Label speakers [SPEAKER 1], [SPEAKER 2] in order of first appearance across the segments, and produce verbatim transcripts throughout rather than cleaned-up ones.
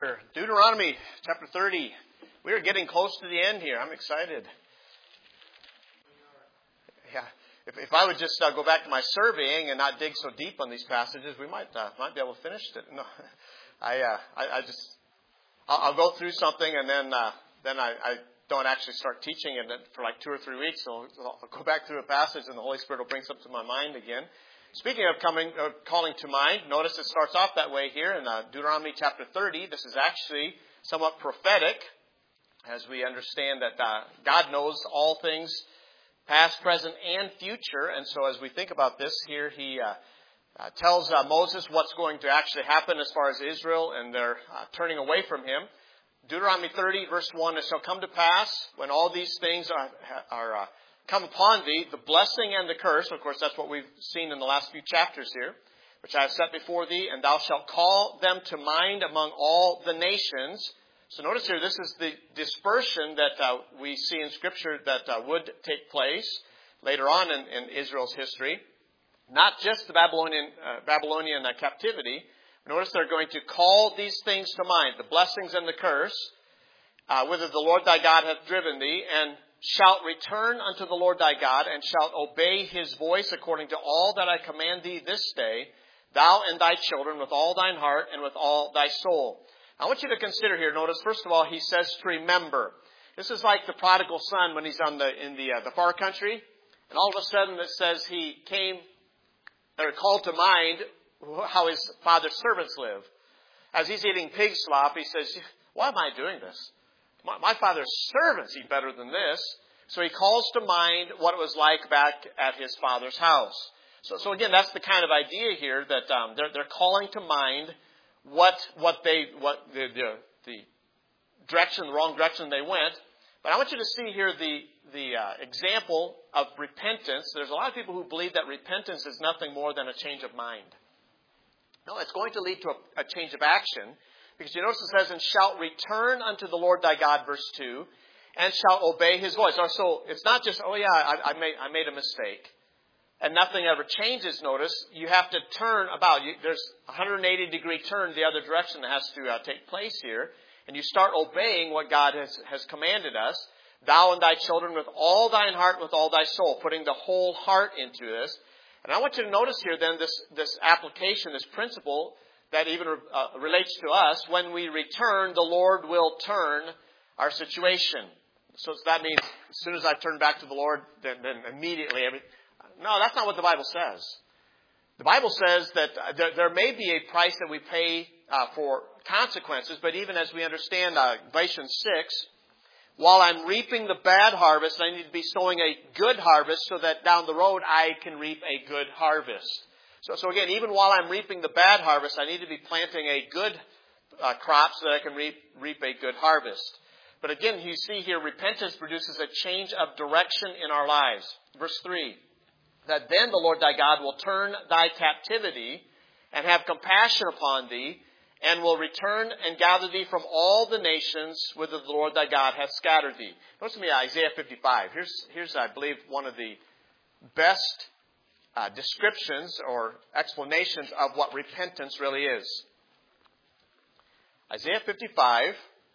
[SPEAKER 1] Deuteronomy chapter thirty. We are getting close to the end here. I'm excited. Yeah, if, if I would just uh, go back to my surveying and not dig so deep on these passages, we might uh, might be able to finish it. No, I, uh, I I just I'll, I'll go through something and then uh, then I, I don't actually start teaching it for like two or three weeks. So I'll go back through a passage and the Holy Spirit will bring something to my mind again. Speaking of coming, uh, calling to mind, notice it starts off that way here in uh, Deuteronomy chapter thirty. This is actually somewhat prophetic, as we understand that uh, God knows all things, past, present, and future. And so as we think about this here, he uh, uh, tells uh, Moses what's going to actually happen as far as Israel and their uh, turning away from him. Deuteronomy thirty, verse one, it shall come to pass when all these things are, are uh, come upon thee, the blessing and the curse. Of course, that's what we've seen in the last few chapters here, which I have set before thee, and thou shalt call them to mind among all the nations. So notice here, this is the dispersion that uh, we see in Scripture that uh, would take place later on in, in Israel's history. Not just the Babylonian, uh, Babylonian uh, captivity. Notice they're going to call these things to mind, the blessings and the curse, uh, whither the Lord thy God hath driven thee, and shalt return unto the Lord thy God, and shalt obey his voice according to all that I command thee this day, thou and thy children, with all thine heart and with all thy soul. I want you to consider here, notice, first of all, he says to remember. This is like the prodigal son when he's on the in the uh, the far country, and all of a sudden it says he came, or called to mind how his father's servants live. As he's eating pig slop, he says, why am I doing this? My, my father's servants eat better than this. So he calls to mind what it was like back at his father's house. So, so again, that's the kind of idea here that um, they're, they're calling to mind what what they what the, the the direction, the wrong direction they went. But I want you to see here the the uh, example of repentance. There's a lot of people who believe that repentance is nothing more than a change of mind. No, it's going to lead to a, a change of action. Because you notice it says, and shalt return unto the Lord thy God, verse two, and shalt obey his voice. So it's not just, oh yeah, I, I, made, I made a mistake. And nothing ever changes, notice. You have to turn about. You, there's a one hundred eighty degree turn the other direction that has to uh, take place here. And you start obeying what God has, has commanded us. Thou and thy children with all thine heart, with all thy soul. Putting the whole heart into this. And I want you to notice here then this, this application, this principle that even uh, relates to us. When we return, the Lord will turn our situation. So that means as soon as I turn back to the Lord, then, then immediately every... No, that's not what the Bible says. The Bible says that there, there may be a price that we pay uh, for consequences, but even as we understand uh, Galatians six, while I'm reaping the bad harvest, I need to be sowing a good harvest so that down the road I can reap a good harvest. So, so again, even while I'm reaping the bad harvest, I need to be planting a good uh, crop so that I can reap, reap a good harvest. But again, you see here, repentance produces a change of direction in our lives. Verse three, that then the Lord thy God will turn thy captivity and have compassion upon thee, and will return and gather thee from all the nations whither the Lord thy God hath scattered thee. Notice with me Isaiah fifty-five. Here's, here's I believe, one of the best uh, descriptions or explanations of what repentance really is. Isaiah fifty-five,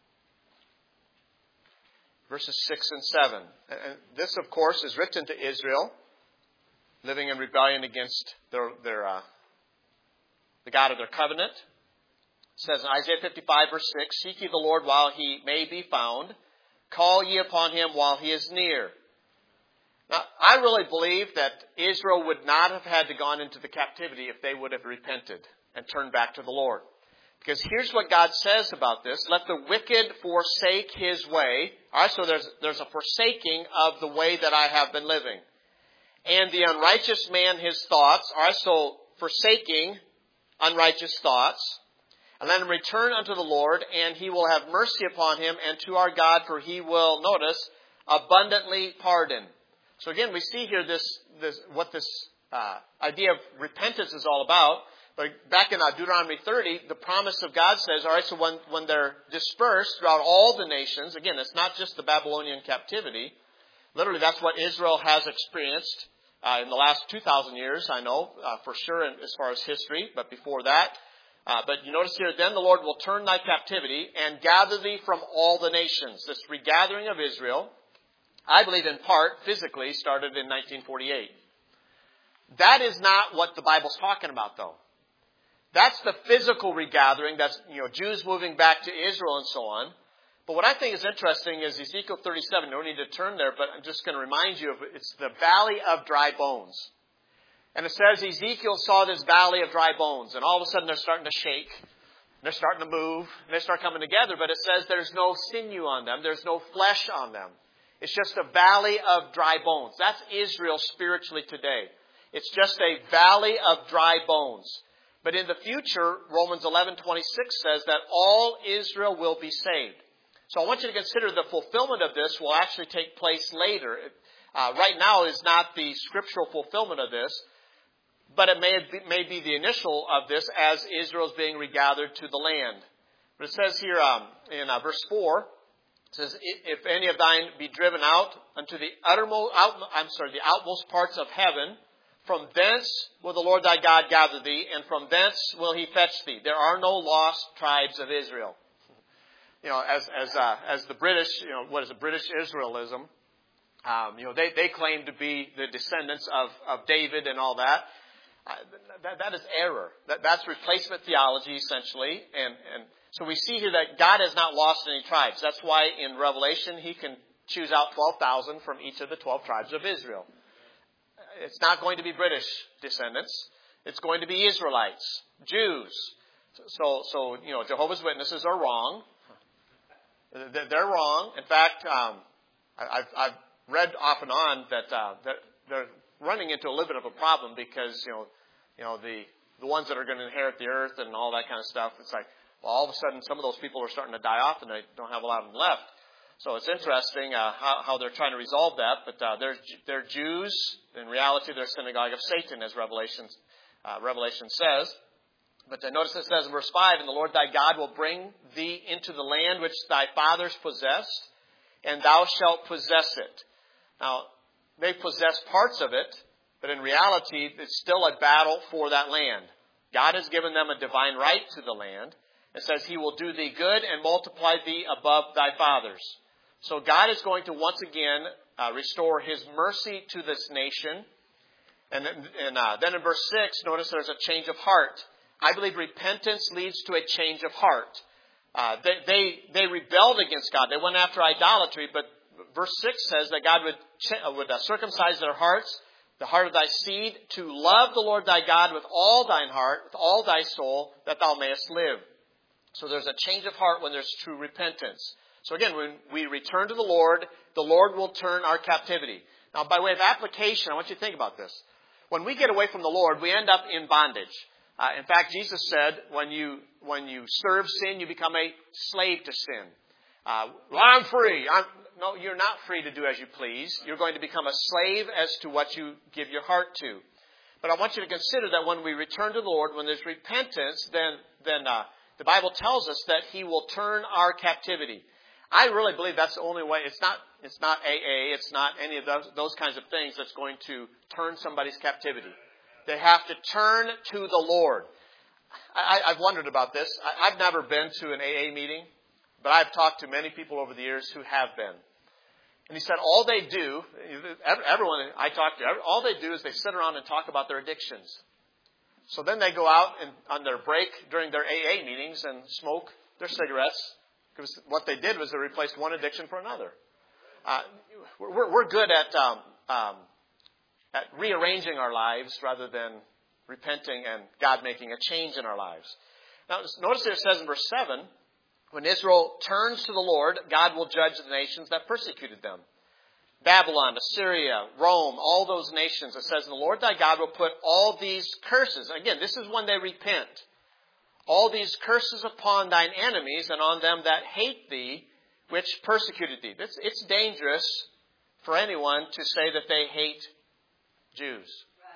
[SPEAKER 1] verses six and seven. And this, of course, is written to Israel, living in rebellion against their, their uh, the God of their covenant. It says in Isaiah fifty-five, verse six, seek ye the Lord while he may be found. Call ye upon him while he is near. Now, I really believe that Israel would not have had to gone into the captivity if they would have repented and turned back to the Lord. Because here's what God says about this. Let the wicked forsake his way. All right, so there's, there's a forsaking of the way that I have been living. And the unrighteous man his thoughts. All right, so forsaking unrighteous thoughts. And let him return unto the Lord, and he will have mercy upon him, and to our God, for he will, notice, abundantly pardon. So again, we see here this, this what this uh, idea of repentance is all about. But back in uh, Deuteronomy thirty, the promise of God says, all right, so when, when they're dispersed throughout all the nations, again, it's not just the Babylonian captivity. Literally, that's what Israel has experienced uh, in the last two thousand years, I know, uh, for sure, as far as history. But before that, Uh, but you notice here, then the Lord will turn thy captivity and gather thee from all the nations. This regathering of Israel, I believe in part, physically, started in nineteen forty-eight. That is not what the Bible's talking about, though. That's the physical regathering. That's, you know, Jews moving back to Israel and so on. But what I think is interesting is Ezekiel thirty-seven. No need to turn there, but I'm just going to remind you of it. It's the valley of dry bones. And it says Ezekiel saw this valley of dry bones, and all of a sudden they're starting to shake. They're starting to move. And they start coming together, but it says there's no sinew on them. There's no flesh on them. It's just a valley of dry bones. That's Israel spiritually today. It's just a valley of dry bones. But in the future, Romans eleven twenty-six says that all Israel will be saved. So I want you to consider the fulfillment of this will actually take place later. Uh, right now is not the scriptural fulfillment of this, but it may be, may be the initial of this as Israel is being regathered to the land. But it says here um, in uh, verse four, it says, "If any of thine be driven out unto the uttermost, out, I'm sorry, the outmost parts of heaven, from thence will the Lord thy God gather thee, and from thence will he fetch thee. There are no lost tribes of Israel." You know, as as uh, as the British, you know, what is it, British Israelism? Um, you know, they they claim to be the descendants of of David and all that. Uh, that, that is error. That, that's replacement theology, essentially. And, and so we see here that God has not lost any tribes. That's why in Revelation he can choose out twelve thousand from each of the twelve tribes of Israel. It's not going to be British descendants. It's going to be Israelites, Jews. So, so you know, Jehovah's Witnesses are wrong. They're wrong. In fact, um, I've, I've read off and on that uh, they're running into a little bit of a problem because, you know, you know the the ones that are going to inherit the earth and all that kind of stuff. It's like, well, all of a sudden some of those people are starting to die off and they don't have a lot of them left. So it's interesting uh, how, how they're trying to resolve that. But uh, they're they're Jews. In reality, they're synagogue of Satan, as Revelation uh, Revelation says. But uh, notice it says in verse five, "And the Lord thy God will bring thee into the land which thy fathers possessed, and thou shalt possess it." Now, they possess parts of it, but in reality, it's still a battle for that land. God has given them a divine right to the land. It says, "He will do thee good and multiply thee above thy fathers." So God is going to once again uh, restore His mercy to this nation. And, and uh, then in verse six, notice there's a change of heart. I believe repentance leads to a change of heart. Uh, they, they, they rebelled against God. They went after idolatry, but verse six says that God would, would uh, circumcise their hearts, the heart of thy seed, to love the Lord thy God with all thine heart, with all thy soul, that thou mayest live. So there's a change of heart when there's true repentance. So again, when we return to the Lord, the Lord will turn our captivity. Now, by way of application, I want you to think about this. When we get away from the Lord, we end up in bondage. Uh, in fact, Jesus said, when you when you serve sin, you become a slave to sin. Uh, well, I'm free. I'm, no, you're not free to do as you please. You're going to become a slave as to what you give your heart to. But I want you to consider that when we return to the Lord, when there's repentance, then then uh, the Bible tells us that He will turn our captivity. I really believe that's the only way. It's not it's not A A. It's not any of those, those kinds of things that's going to turn somebody's captivity. They have to turn to the Lord. I, I've wondered about this. I, I've never been to an A A meeting, but I've talked to many people over the years who have been. And he said all they do, everyone I talk to, all they do is they sit around and talk about their addictions. So then they go out and on their break during their A A meetings and smoke their cigarettes. Because what they did was they replaced one addiction for another. Uh, we're, we're good at, um, um, at rearranging our lives rather than repenting and God making a change in our lives. Now, notice that it says in verse seven, when Israel turns to the Lord, God will judge the nations that persecuted them. Babylon, Assyria, Rome, all those nations. It says, "And the Lord thy God will put all these curses." Again, this is when they repent. "All these curses upon thine enemies and on them that hate thee, which persecuted thee." It's, it's dangerous for anyone to say that they hate Jews.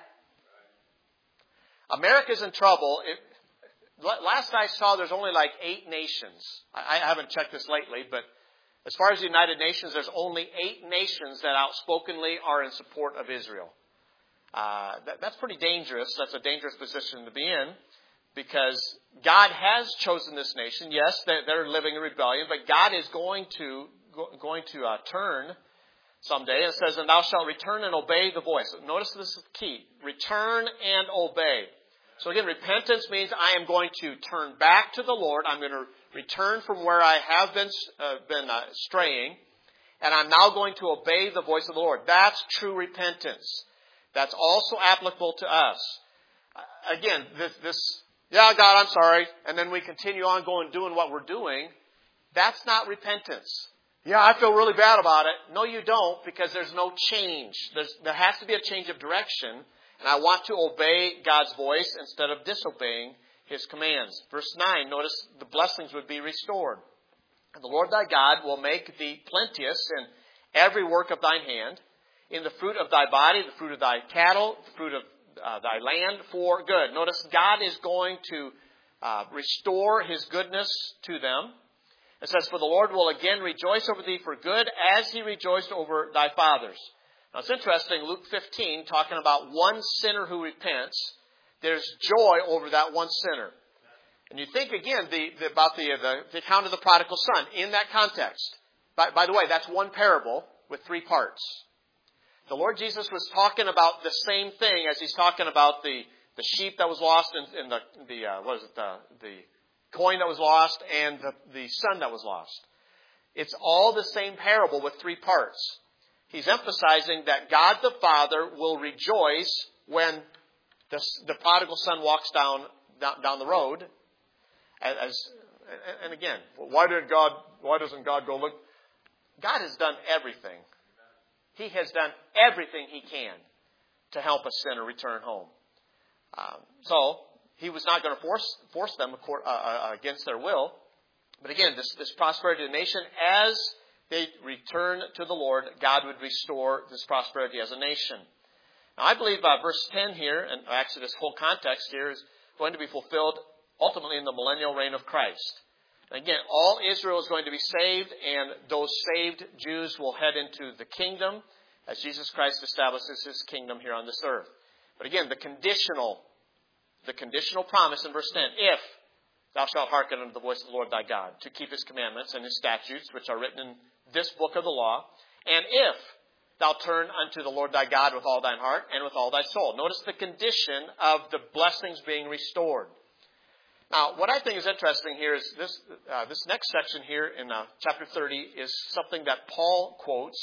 [SPEAKER 1] Right. America's in trouble. It, last I saw, there's only like eight nations. I, I haven't checked this lately, but as far as the United Nations, there's only eight nations that outspokenly are in support of Israel. Uh, that, that's pretty dangerous. That's a dangerous position to be in. because God has chosen this nation. Yes, they're, they're living in rebellion, but God is going to go, going to uh, turn someday. And it says, and thou shalt return and obey the voice. Notice this is key. Return and obey. So again, repentance means I am going to turn back to the Lord. I'm going to return from where I have been, uh, been uh, straying. And I'm now going to obey the voice of the Lord. That's true repentance. That's also applicable to us. Uh, again, this, this, yeah, God, I'm sorry. And then we continue on going, doing what we're doing. That's not repentance. Yeah, I feel really bad about it. No, you don't, because there's no change. There's, there has to be a change of direction. And I want to obey God's voice instead of disobeying His commands. Verse nine, notice the blessings would be restored. And the Lord thy God will make thee plenteous in every work of thine hand, in the fruit of thy body, the fruit of thy cattle, the fruit of uh, thy land for good. Notice God is going to uh, restore His goodness to them. It says, for the Lord will again rejoice over thee for good, as He rejoiced over thy fathers. Now it's interesting, Luke fifteen, talking about one sinner who repents, there's joy over that one sinner. And you think again the, the, about the, the, the account of the prodigal son in that context. By, by the way, that's one parable with three parts. The Lord Jesus was talking about the same thing as He's talking about the, the sheep that was lost and, and the, the uh, what is it, the, the coin that was lost and the, the son that was lost. It's all the same parable with three parts. He's emphasizing that God the Father will rejoice when the, the prodigal son walks down, down, down the road. As, and again, why did God, why doesn't God go look? God has done everything. He has done everything He can to help a sinner return home. Um, so, He was not going to force, force them uh, against their will. But again, this, this prosperity of the nation, as they return to the Lord, God would restore this prosperity as a nation. Now, I believe uh, verse ten here, and actually this whole context here, is going to be fulfilled ultimately in the millennial reign of Christ. And again, all Israel is going to be saved, and those saved Jews will head into the kingdom as Jesus Christ establishes His kingdom here on this earth. But again, the conditional, the conditional promise in verse ten, if thou shalt hearken unto the voice of the Lord thy God, to keep His commandments and His statutes, which are written in this book of the law, and if thou turn unto the Lord thy God with all thine heart and with all thy soul. Notice the condition of the blessings being restored. Now, what I think is interesting here is this uh, this next section here in uh, chapter thirty is something that Paul quotes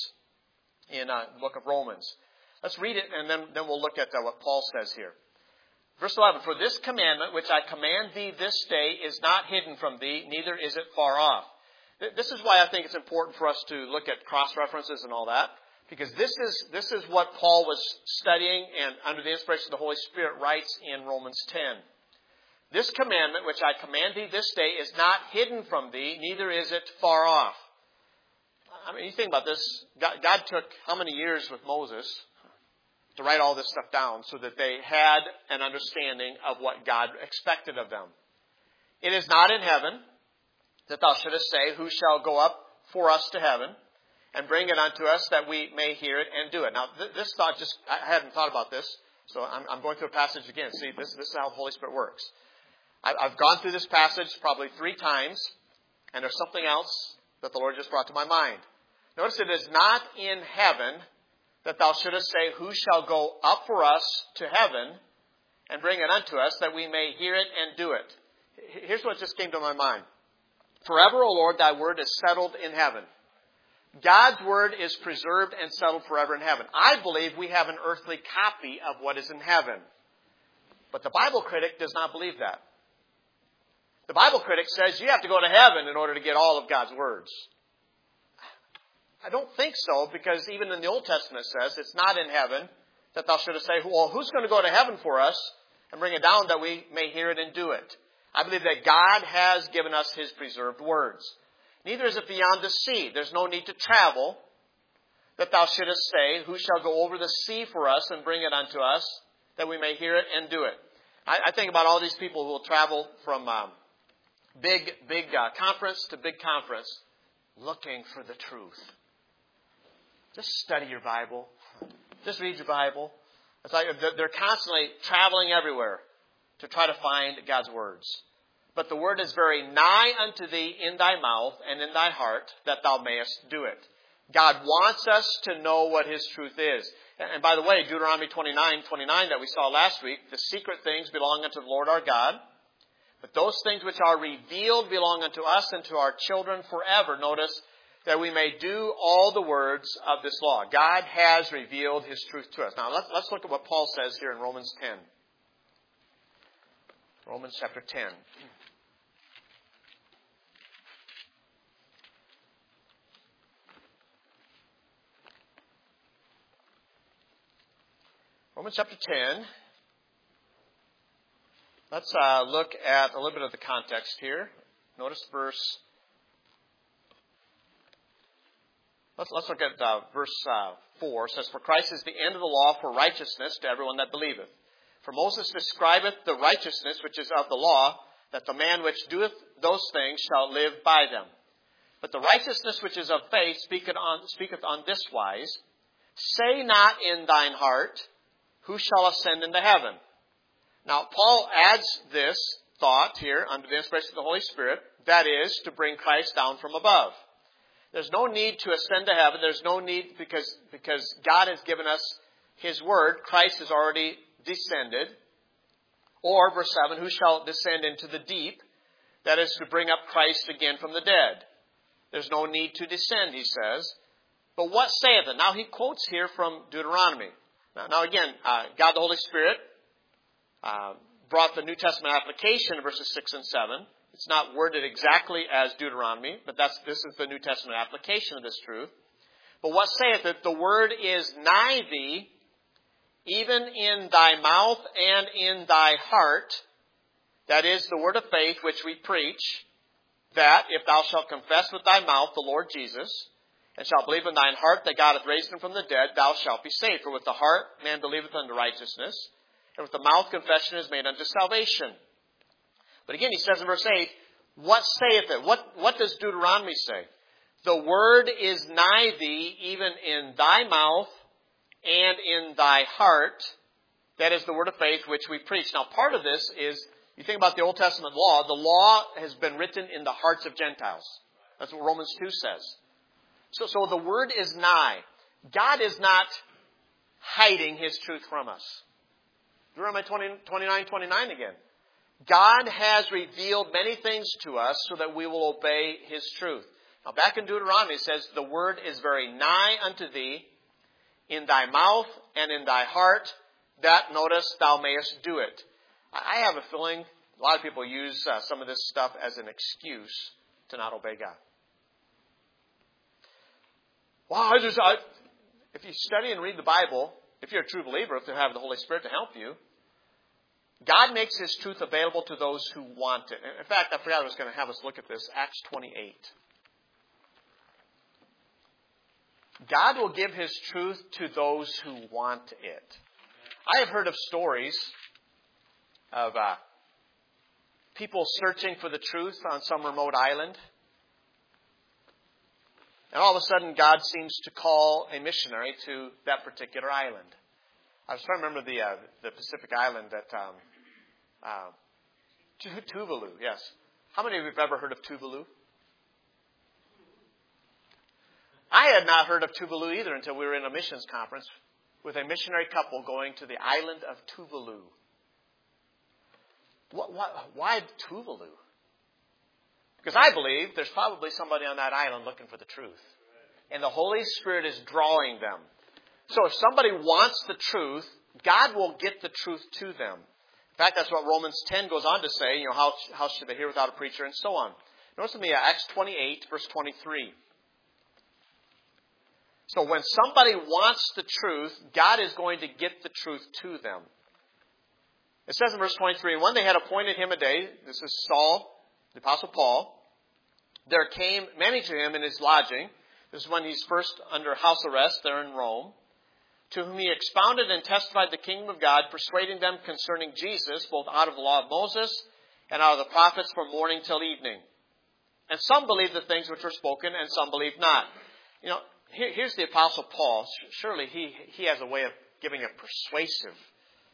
[SPEAKER 1] in uh, the book of Romans. Let's read it, and then, then we'll look at uh, what Paul says here. Verse eleven, for this commandment which I command thee this day is not hidden from thee, neither is it far off. This is why I think it's important for us to look at cross-references and all that, because this is this is what Paul was studying and under the inspiration of the Holy Spirit writes in Romans ten. This commandment which I command thee this day is not hidden from thee, neither is it far off. I mean, you think about this. God, God took how many years with Moses to write all this stuff down so that they had an understanding of what God expected of them. It is not in heaven that thou shouldest say, who shall go up for us to heaven and bring it unto us that we may hear it and do it. Now, th- this thought just, I hadn't thought about this, so I'm, I'm going through a passage again. See, this, this is how the Holy Spirit works. I, I've gone through this passage probably three times, and there's something else that the Lord just brought to my mind. Notice it is not in heaven that thou shouldest say, who shall go up for us to heaven and bring it unto us that we may hear it and do it. Here's what just came to my mind. Forever, O Lord, thy word is settled in heaven. God's word is preserved and settled forever in heaven. I believe we have an earthly copy of what is in heaven. But the Bible critic does not believe that. The Bible critic says you have to go to heaven in order to get all of God's words. I don't think so, because even in the Old Testament it says it's not in heaven that thou shouldest say, well, who's going to go to heaven for us and bring it down that we may hear it and do it? I believe that God has given us His preserved words. Neither is it beyond the sea. There's no need to travel that thou shouldest say, who shall go over the sea for us and bring it unto us that we may hear it and do it? I, I think about all these people who will travel from um, big, big uh, conference to big conference looking for the truth. Just study your Bible. Just read your Bible. It's like they're constantly traveling everywhere. to try to find God's words. But the word is very nigh unto thee in thy mouth and in thy heart, that thou mayest do it. God wants us to know what His truth is. And by the way, Deuteronomy twenty-nine twenty-nine that we saw last week, the secret things belong unto the Lord our God. But those things which are revealed belong unto us and to our children forever. Notice that we may do all the words of this law. God has revealed His truth to us. Now let's, let's look at what Paul says here in Romans ten. Romans chapter ten. Romans chapter ten. Let's uh, look at a little bit of the context here. Notice verse. Let's, let's look at uh, verse uh, four. It says, "For Christ is the end of the law for righteousness to everyone that believeth. For Moses describeth the righteousness which is of the law, that the man which doeth those things shall live by them. But the righteousness which is of faith speaketh on, speaketh on this wise, say not in thine heart, who shall ascend into heaven?" Now, Paul adds this thought here under the inspiration of the Holy Spirit, that is, to bring Christ down from above. There's no need to ascend to heaven. There's no need because, because God has given us His Word. Christ has already descended. Or, verse seven, who shall descend into the deep? That is, to bring up Christ again from the dead. There's no need to descend, he says. But what saith it? Now, he quotes here from Deuteronomy. Now, now again, uh, God the Holy Spirit uh, brought the New Testament application in verses six and seven. It's not worded exactly as Deuteronomy, but that's this is the New Testament application of this truth. But what saith it? The word is nigh thee, even in thy mouth and in thy heart. That is the word of faith which we preach, that if thou shalt confess with thy mouth the Lord Jesus, and shalt believe in thine heart that God hath raised him from the dead, thou shalt be saved. For with the heart man believeth unto righteousness, and with the mouth confession is made unto salvation. But again, he says in verse eight, what saith it? What, what does Deuteronomy say? The word is nigh thee, even in thy mouth and in thy heart. That is the word of faith which we preach. Now, part of this is, you think about the Old Testament law, the law has been written in the hearts of Gentiles. That's what Romans two says. So, so the word is nigh. God is not hiding His truth from us. Deuteronomy twenty-nine twenty-nine again. God has revealed many things to us so that we will obey His truth. Now back in Deuteronomy it says, the word is very nigh unto thee, in thy mouth and in thy heart, that, notice, thou mayest do it. I have a feeling a lot of people use uh, some of this stuff as an excuse to not obey God. Well, I just, I, if you study and read the Bible, if you're a true believer, if you have the Holy Spirit to help you, God makes His truth available to those who want it. In fact, I forgot I was going to have us look at this. Acts twenty-eight. God will give His truth to those who want it. I have heard of stories of uh, people searching for the truth on some remote island. And all of a sudden, God seems to call a missionary to that particular island. I was trying to remember the uh, the Pacific island that um, uh, Tuvalu. Yes, how many of you have ever heard of Tuvalu? I had not heard of Tuvalu either until we were in a missions conference with a missionary couple going to the island of Tuvalu. What, what, why Tuvalu? Because I believe there's probably somebody on that island looking for the truth. And the Holy Spirit is drawing them. So if somebody wants the truth, God will get the truth to them. In fact, that's what Romans ten goes on to say. You know, how, how should they hear without a preacher and so on. Notice with me Acts twenty-eight, verse twenty-three. So when somebody wants the truth, God is going to get the truth to them. It says in verse twenty-three, when they had appointed him a day, this is Saul, the Apostle Paul, there came many to him in his lodging. This is when he's first under house arrest there in Rome, to whom he expounded and testified the kingdom of God, persuading them concerning Jesus, both out of the law of Moses and out of the prophets from morning till evening. And some believed the things which were spoken, and some believed not. You know, here, here's the Apostle Paul. Surely he, he has a way of giving a persuasive,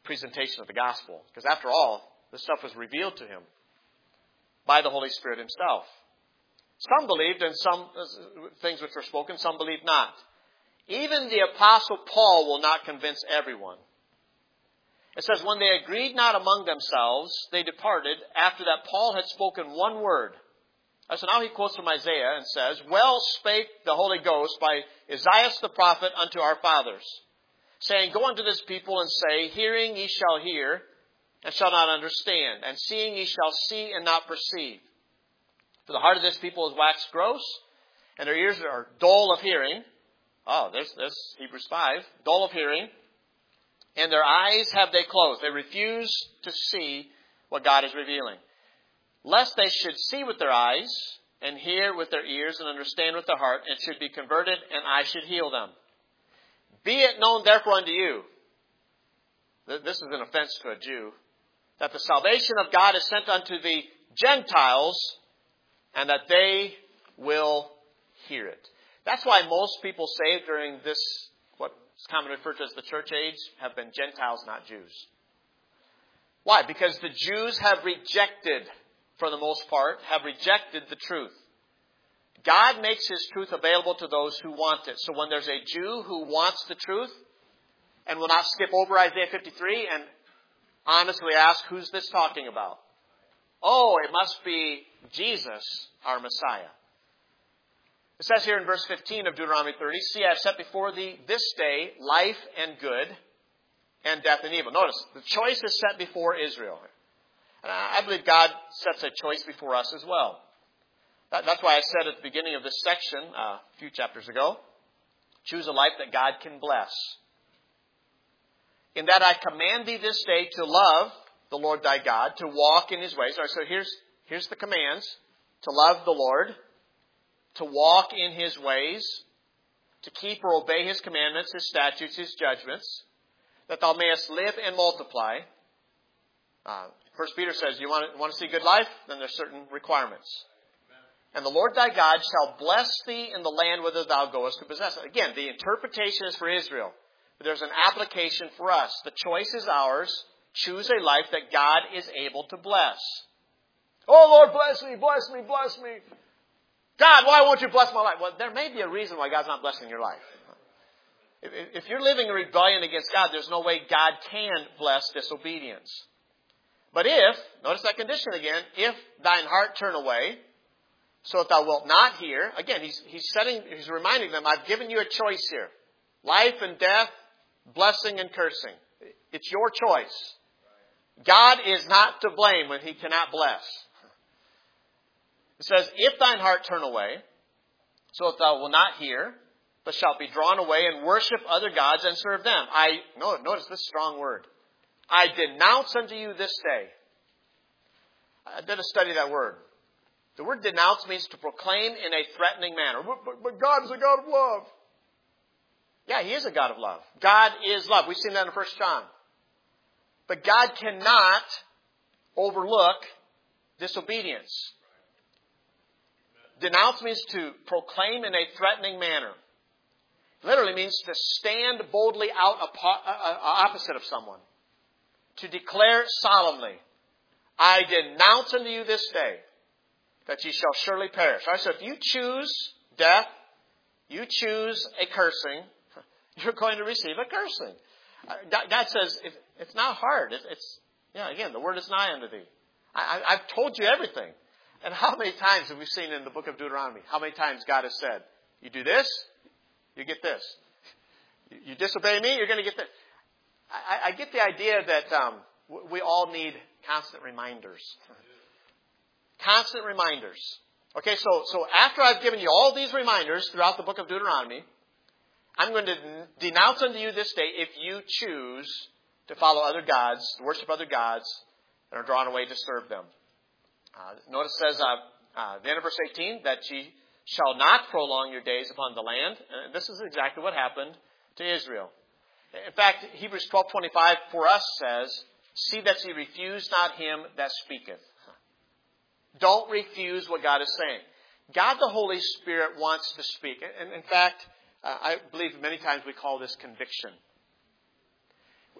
[SPEAKER 1] presentation of the gospel. Because after all, this stuff was revealed to him by the Holy Spirit himself. Some believed in some things which were spoken, some believed not. Even the Apostle Paul will not convince everyone. It says, when they agreed not among themselves, they departed after that Paul had spoken one word. So now he quotes from Isaiah and says, well spake the Holy Ghost by Isaiah the prophet unto our fathers, saying, go unto this people and say, hearing ye shall hear, and shall not understand, and seeing ye shall see and not perceive. For the heart of this people is waxed gross, and their ears are dull of hearing. Oh, there's this, Hebrews five, dull of hearing. And their eyes have they closed. They refuse to see what God is revealing. Lest they should see with their eyes, and hear with their ears, and understand with their heart, and should be converted, and I should heal them. Be it known therefore unto you, this is an offense to a Jew, that the salvation of God is sent unto the Gentiles, and that they will hear it. That's why most people saved during this, what is commonly referred to as the church age, have been Gentiles, not Jews. Why? Because the Jews have rejected, for the most part, have rejected the truth. God makes His truth available to those who want it. So when there's a Jew who wants the truth, and will not skip over Isaiah fifty-three and honestly ask, who's this talking about? Oh, it must be Jesus, our Messiah. It says here in verse fifteen of Deuteronomy thirty, see, I have set before thee this day life and good, and death and evil. Notice, the choice is set before Israel. And I believe God sets a choice before us as well. That, that's why I said at the beginning of this section, uh, a few chapters ago, choose a life that God can bless. In that I command thee this day to love the Lord thy God, to walk in His ways. All right, so here's, here's the commands. To love the Lord, to walk in His ways, to keep or obey His commandments, His statutes, His judgments, that thou mayest live and multiply. Uh, First Peter says, you want to, want to see good life? Then there's certain requirements. And the Lord thy God shall bless thee in the land whither thou goest to possess it. Again, the interpretation is for Israel. But there's an application for us. The choice is ours. Choose a life that God is able to bless. Oh, Lord, bless me, bless me, bless me. God, why won't you bless my life? Well, there may be a reason why God's not blessing your life. If, if you're living in rebellion against God, there's no way God can bless disobedience. But if, notice that condition again, if thine heart turn away, so that thou wilt not hear, again, he's, he's setting, he's reminding them, I've given you a choice here. Life and death, blessing and cursing. It's your choice. God is not to blame when He cannot bless. It says, if thine heart turn away, so that thou wilt not hear, but shalt be drawn away and worship other gods and serve them. I, notice this strong word. I denounce unto you this day. I did a study of that word. The word denounce means to proclaim in a threatening manner. But, but, but God is a God of love. Yeah, He is a God of love. God is love. We've seen that in First John. But God cannot overlook disobedience. Denounce means to proclaim in a threatening manner. Literally means to stand boldly out opposite of someone. To declare solemnly, I denounce unto you this day that ye shall surely perish. All right, so if you choose death, you choose a cursing, you're going to receive a cursing. God says, it's not hard. It's, yeah, again, the word is nigh unto thee. I, I've told you everything. And how many times have we seen in the book of Deuteronomy, how many times God has said, you do this, you get this. You disobey me, you're going to get this. I, I get the idea that um, we all need constant reminders. Constant reminders. Okay, so, so after I've given you all these reminders throughout the book of Deuteronomy, I'm going to denounce unto you this day if you choose to follow other gods, to worship other gods, and are drawn away to serve them. Uh, notice it says, uh, uh, the end of verse eighteen, that ye shall not prolong your days upon the land. And this is exactly what happened to Israel. In fact, Hebrews twelve twenty-five for us says, see that ye refuse not him that speaketh. Don't refuse what God is saying. God the Holy Spirit wants to speak. And in fact, uh, I believe many times we call this conviction.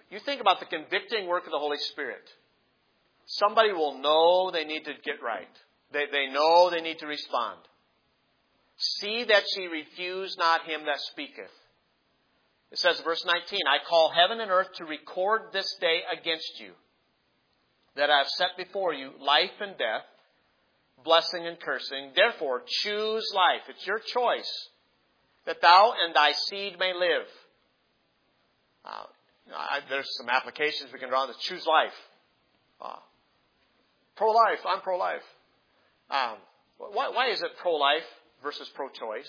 [SPEAKER 1] you think about the convicting work of the Holy Spirit. Somebody will know they need to get right. They, they know they need to respond. See that ye refuse not him that speaketh. It says, verse nineteen, I call heaven and earth to record this day against you, that I have set before you life and death, blessing and cursing. Therefore, choose life. It's your choice, that thou and thy seed may live. Uh, I, there's some applications we can draw on this. Choose life. Uh, pro-life. I'm pro-life. Um, why, why is it pro-life versus pro-choice?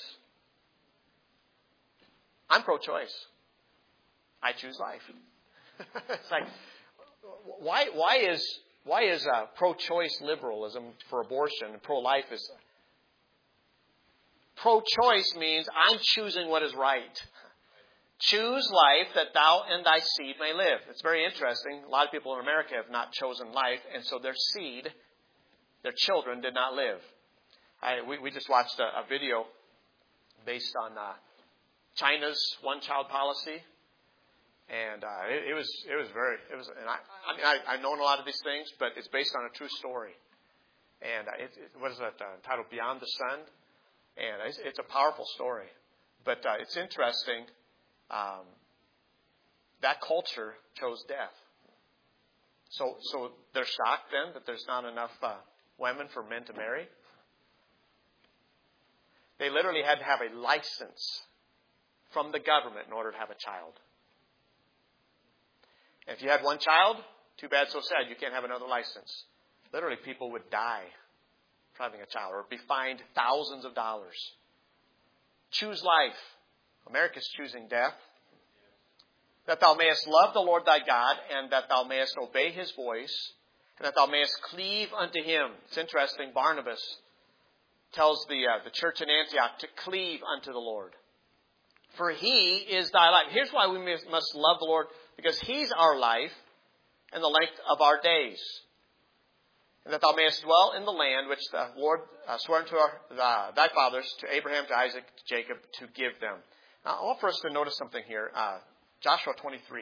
[SPEAKER 1] I'm pro-choice. I choose life. It's like, why, why is why is uh, pro-choice liberalism for abortion and pro-life is pro-choice means I'm choosing what is right. Choose life that thou and thy seed may live. It's very interesting. A lot of people in America have not chosen life, and so their seed, their children, did not live. I, we, we just watched a, a video based on uh, China's one-child policy, and uh, it, it was it was very it was. And I I mean I, I've known a lot of these things, but it's based on a true story. And uh, it, it what is that uh, entitled Beyond the Sun? And it's, it's a powerful story, but uh, it's interesting. Um, that culture chose death. So, so they're shocked then that there's not enough uh, women for men to marry. They literally had to have a license from the government in order to have a child. And if you had one child, too bad, so sad, you can't have another license. Literally, people would die for having a child or be fined thousands of dollars. Choose life. America's choosing death. That thou mayest love the Lord thy God, and that thou mayest obey his voice, and that thou mayest cleave unto him. It's interesting, Barnabas tells the uh, the church in Antioch to cleave unto the Lord. For he is thy life. Here's why we must love the Lord, because he's our life and the length of our days. And that thou mayest dwell in the land which the Lord uh, swore unto our, uh, thy fathers, to Abraham, to Isaac, to Jacob, to give them. Now, I want for us to notice something here. Uh, Joshua twenty-three.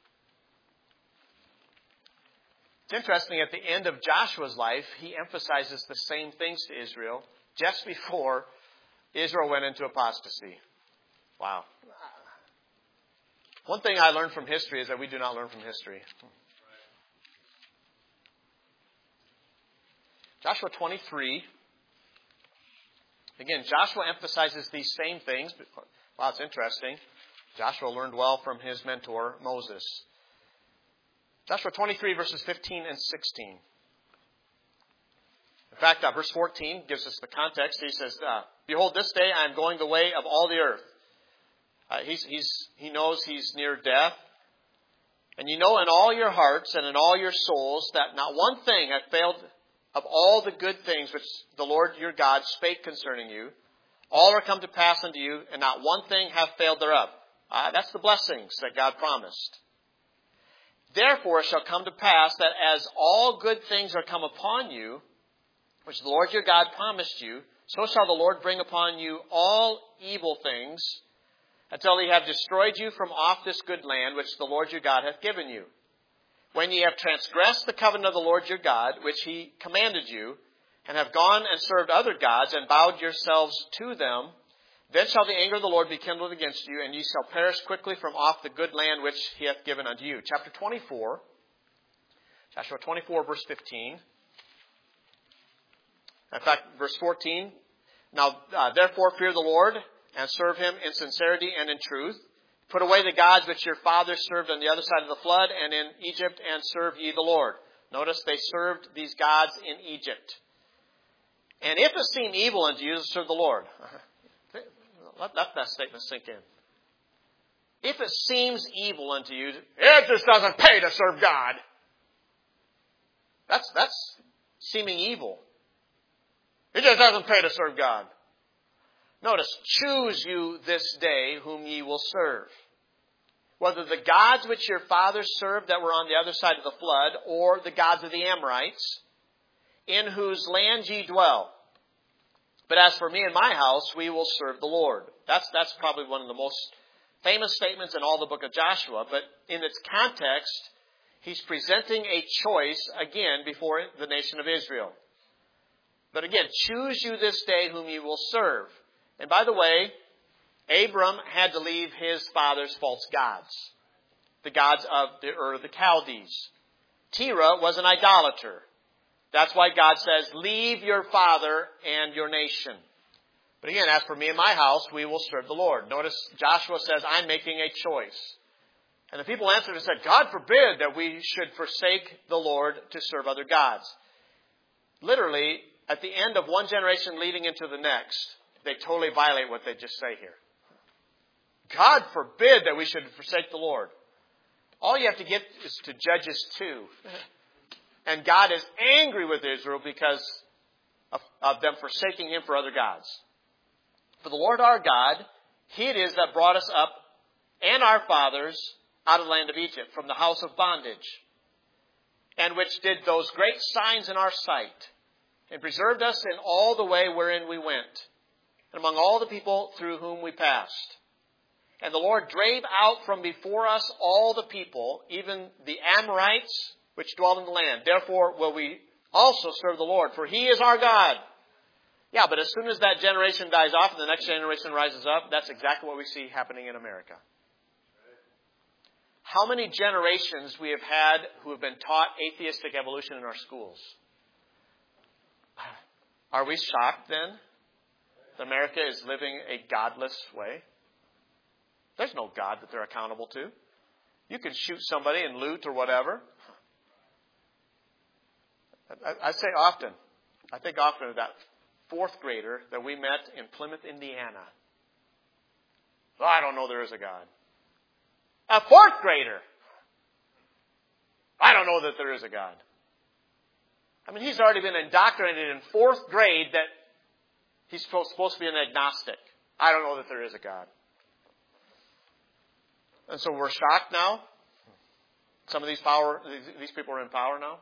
[SPEAKER 1] It's interesting, at the end of Joshua's life, he emphasizes the same things to Israel just before Israel went into apostasy. Wow. One thing I learned from history is that we do not learn from history. Joshua twenty-three. Again, Joshua emphasizes these same things. Wow, it's interesting. Joshua learned well from his mentor, Moses. Joshua twenty-three, verses fifteen and sixteen. In fact, uh, verse fourteen gives us the context. He says, uh, Behold, this day I am going the way of all the earth. Uh, he's, he's, he knows he's near death. And you know in all your hearts and in all your souls that not one thing hath failed of all the good things which the Lord your God spake concerning you. All are come to pass unto you, and not one thing hath failed thereof. Uh, that's the blessings that God promised. Therefore it shall come to pass that as all good things are come upon you, which the Lord your God promised you, so shall the Lord bring upon you all evil things, until he have destroyed you from off this good land which the Lord your God hath given you. When ye have transgressed the covenant of the Lord your God, which he commanded you, and have gone and served other gods, and bowed yourselves to them, then shall the anger of the Lord be kindled against you, and ye shall perish quickly from off the good land which he hath given unto you. Chapter twenty-four. Joshua twenty-four, verse fifteen. In fact, verse fourteen. Now, uh, therefore fear the Lord, and serve him in sincerity and in truth. Put away the gods which your fathers served on the other side of the flood, and in Egypt, and serve ye the Lord. Notice they served these gods in Egypt. And if it seem evil unto you to serve the Lord. Let, let that statement sink in. If it seems evil unto you, it just doesn't pay to serve God. That's, that's seeming evil. It just doesn't pay to serve God. Notice, choose you this day whom ye will serve. Whether the gods which your fathers served that were on the other side of the flood, or the gods of the Amorites, in whose land ye dwell. But as for me and my house, we will serve the Lord. That's, that's probably one of the most famous statements in all the book of Joshua, but in its context, he's presenting a choice again before the nation of Israel. But again, choose you this day whom you will serve. And by the way, Abram had to leave his father's false gods, the gods of the Ur of the Chaldees. Terah was an idolater. That's why God says, leave your father and your nation. But again, as for me and my house, we will serve the Lord. Notice Joshua says, I'm making a choice. And the people answered and said, God forbid that we should forsake the Lord to serve other gods. Literally, at the end of one generation leading into the next, they totally violate what they just say here. God forbid that we should forsake the Lord. All you have to get is to Judges two. And God is angry with Israel because of, of them forsaking Him for other gods. For the Lord our God, He it is that brought us up and our fathers out of the land of Egypt, from the house of bondage, and which did those great signs in our sight, and preserved us in all the way wherein we went, and among all the people through whom we passed. And the Lord drave out from before us all the people, even the Amorites, which dwell in the land. Therefore will we also serve the Lord, for He is our God. Yeah, but as soon as that generation dies off and the next generation rises up, that's exactly what we see happening in America. How many generations we have had who have been taught atheistic evolution in our schools? Are we shocked then that America is living a godless way? There's no God that they're accountable to. You can shoot somebody and loot or whatever. I, I say often, I think often of that fourth grader that we met in Plymouth, Indiana. Well, I don't know there is a God. A fourth grader. I don't know that there is a God. I mean, he's already been indoctrinated in fourth grade that he's supposed to be an agnostic. I don't know that there is a God. And so we're shocked now. Some of these power, these people are in power now.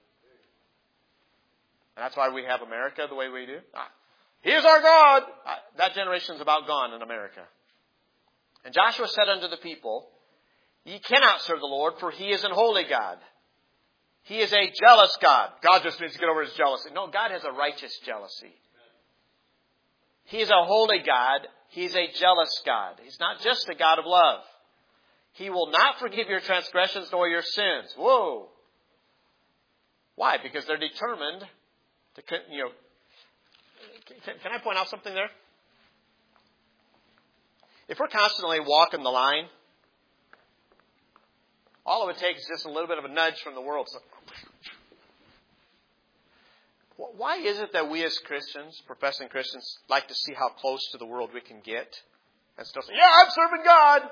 [SPEAKER 1] And that's why we have America the way we do. Ah, He is our God. Ah, that generation's about gone in America. And Joshua said unto the people, Ye cannot serve the Lord, for He is an holy God. He is a jealous God. God just needs to get over His jealousy. No, God has a righteous jealousy. He is a holy God. He's a jealous God. He's not just a God of love. He will not forgive your transgressions nor your sins. Whoa. Why? Because they're determined to, you know, can, can I point out something there? If we're constantly walking the line, all it would take is just a little bit of a nudge from the world. So, why is it that we as Christians, professing Christians, like to see how close to the world we can get? And still say, yeah, I'm serving God.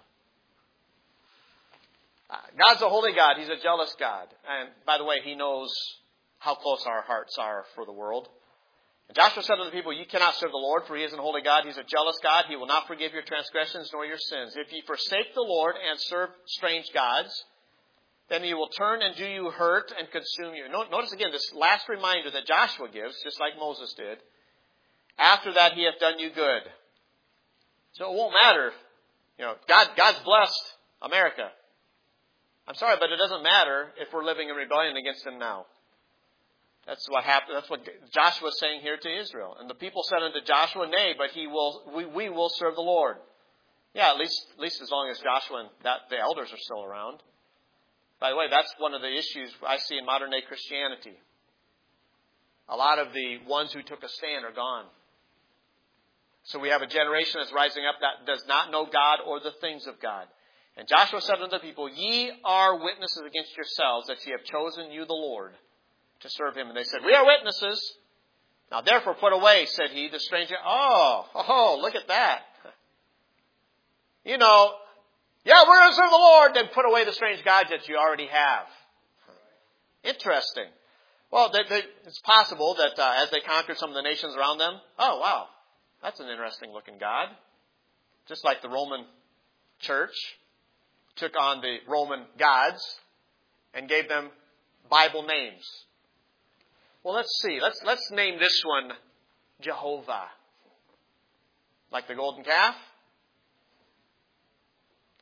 [SPEAKER 1] God's a holy God. He's a jealous God. And by the way, He knows how close our hearts are for the world. And Joshua said to the people, Ye cannot serve the Lord, for He is a holy God. He's a jealous God. He will not forgive your transgressions nor your sins. If ye forsake the Lord and serve strange gods, then He will turn and do you hurt and consume you. Notice again this last reminder that Joshua gives, just like Moses did. After that He hath done you good. So it won't matter. You know, God, God's blessed America. I'm sorry, but it doesn't matter if we're living in rebellion against Him now. That's what happened. That's what Joshua is saying here to Israel. And the people said unto Joshua, Nay, but he will. We, we will serve the Lord. Yeah, at least at least as long as Joshua and that the elders are still around. By the way, that's one of the issues I see in modern day Christianity. A lot of the ones who took a stand are gone. So we have a generation that's rising up that does not know God or the things of God. And Joshua said unto the people, Ye are witnesses against yourselves that ye have chosen you the Lord to serve Him. And they said, We are witnesses. Now therefore put away, said he, the stranger. Oh, oh, look at that. You know, yeah, we're going to serve the Lord. Then put away the strange gods that you already have. Interesting. Well, they, they, it's possible that uh, as they conquered some of the nations around them, oh, wow, that's an interesting looking God. Just like the Roman church took on the Roman gods and gave them Bible names. Well, let's see. Let's let's name this one Jehovah. Like the golden calf?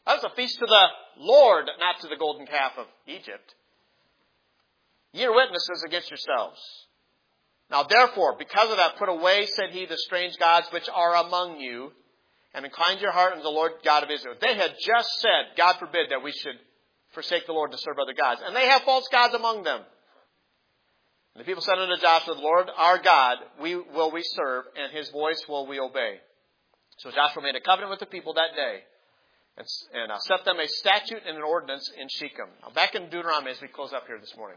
[SPEAKER 1] That was a feast to the Lord, not to the golden calf of Egypt. Ye are witnesses against yourselves. Now therefore, because of that, put away, said he, the strange gods which are among you, and incline your heart unto the Lord God of Israel. They had just said, God forbid, that we should forsake the Lord to serve other gods. And they have false gods among them. And the people said unto Joshua, the Lord our God we will we serve, and his voice will we obey. So Joshua made a covenant with the people that day, and, and uh, set them a statute and an ordinance in Shechem. Now back in Deuteronomy as we close up here this morning.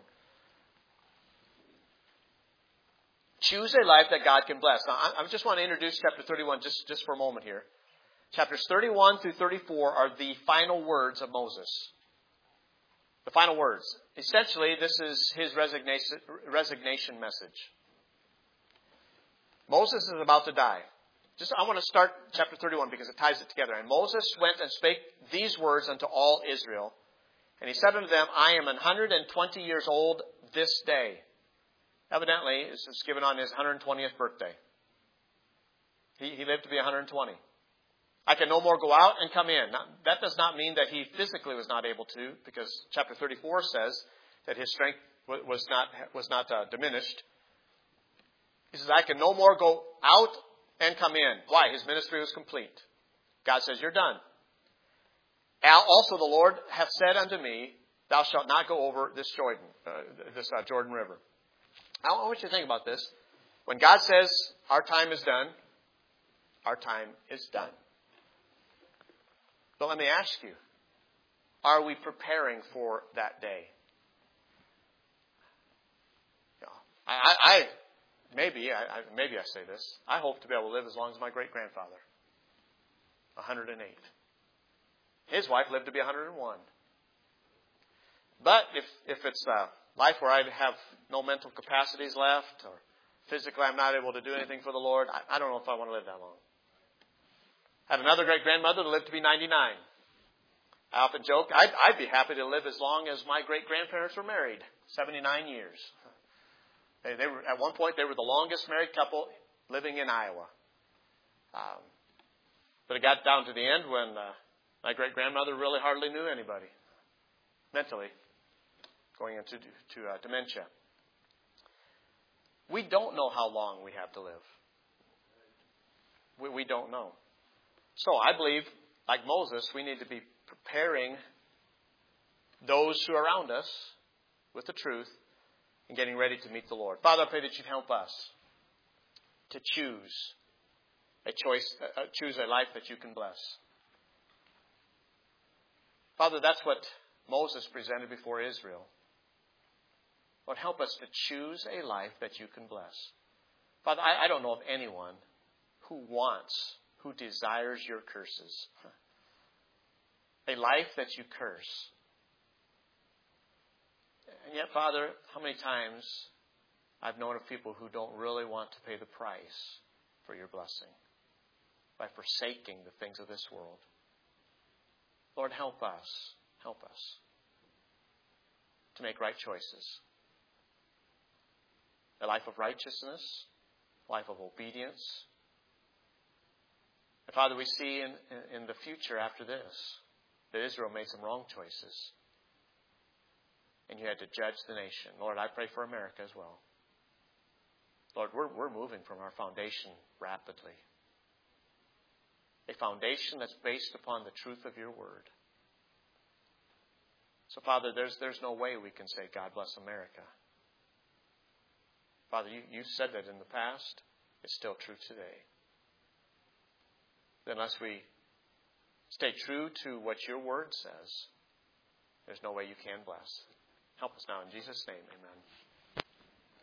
[SPEAKER 1] Choose a life that God can bless. Now I, I just want to introduce chapter thirty-one just, just for a moment here. Chapters thirty-one through thirty-four are the final words of Moses. The final words. Essentially, this is his resignation, resignation message. Moses is about to die. Just, I want to start chapter thirty-one because it ties it together. And Moses went and spake these words unto all Israel. And he said unto them, I am an hundred and twenty years old this day. Evidently, this is given on his one hundred twentieth birthday. He, he lived to be one hundred twenty. I can no more go out and come in. Now, that does not mean that he physically was not able to, because chapter thirty-four says that his strength was not was not uh, diminished. He says, I can no more go out and come in. Why? His ministry was complete. God says, you're done. Also the Lord hath said unto me, thou shalt not go over this Jordan, uh, this uh, Jordan River. Now, I want you to think about this. When God says our time is done, our time is done. But let me ask you, are we preparing for that day? I, I, I maybe, I, I, maybe I say this. I hope to be able to live as long as my great-grandfather, one hundred eight. His wife lived to be one hundred one. But if if it's a life where I have no mental capacities left, or physically I'm not able to do anything for the Lord, I, I don't know if I want to live that long. I had another great-grandmother that lived to be ninety-nine. I often joke, I'd, I'd be happy to live as long as my great-grandparents were married, seventy-nine years. They, they were at one point, they were the longest married couple living in Iowa. Um, but it got down to the end when uh, my great-grandmother really hardly knew anybody, mentally, going into to, uh, dementia. We don't know how long we have to live. We, we don't know. So I believe, like Moses, we need to be preparing those who are around us with the truth and getting ready to meet the Lord. Father, I pray that you'd help us to choose a choice, uh, choose a life that you can bless. Father, that's what Moses presented before Israel. Lord, help us to choose a life that you can bless. Father, I, I don't know of anyone who wants, who desires your curses. A life that you curse. And yet, Father, how many times I've known of people who don't really want to pay the price for your blessing by forsaking the things of this world. Lord, help us, help us to make right choices. A life of righteousness, a life of obedience. And Father, we see in, in, in the future after this that Israel made some wrong choices. And you had to judge the nation. Lord, I pray for America as well. Lord, we're, we're moving from our foundation rapidly. A foundation that's based upon the truth of your word. So, Father, there's, there's no way we can say, God bless America. Father, you, you said that in the past. It's still true today. Unless we stay true to what your word says, there's no way you can bless. Help us now in Jesus' name. Amen.